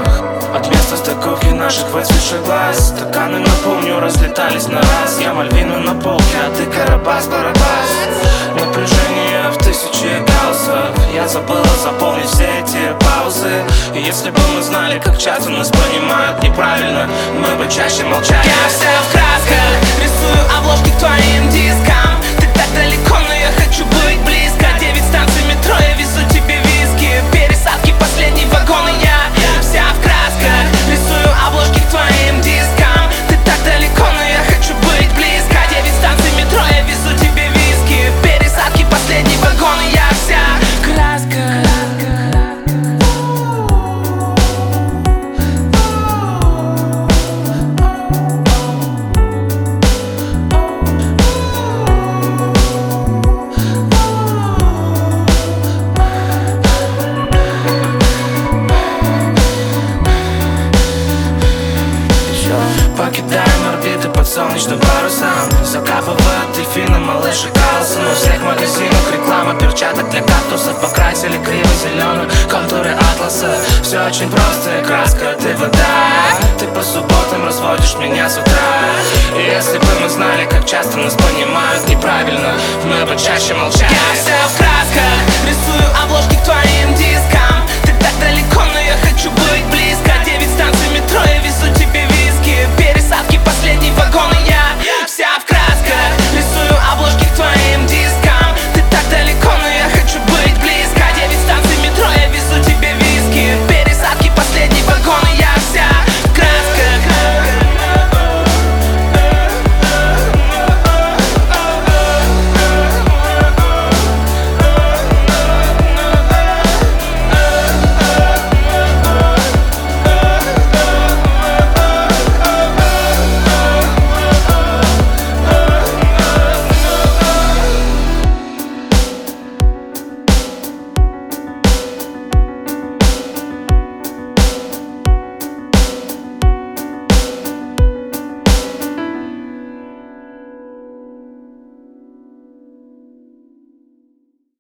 От места стыковки наших выцветших глаз стаканы, напомню, разлетались на раз. Я Мальвина на полке, а ты Карабас-Барабас. Напряжение в тысячи гаусов. Я забыла заполнить все эти паузы. И если бы мы знали, как часто нас понимают неправильно, мы бы чаще молчали. Я вся в красках, рисую обложки к твоим дискам. Ты так далеко, но я хочу быть близко. 9 станций метро, я везу тебе виски. Пересадки, последний вагон, и я вся в красках, рисую обложки к твоим дискам. Ты так далеко, но я хочу быть близко. 9 станций метро, я везу тебе виски. Пересадки, последний вагон, и я вся в красках. Покидаем орбиты под солнечным парусом. Закапывают дельфины, малыши Карлсон. У всех магазинах реклама перчаток для кактусов. Покрасили криво-зеленым контуры атласа. Все очень просто, и краска, ты вода. Ты по субботам разводишь меня с утра. И если бы мы знали, как часто нас понимают неправильно, мы бы чаще молчали. Я вся в красках, рисую обложки к твоим дискам. Ты так далеко, но я хочу быть близко.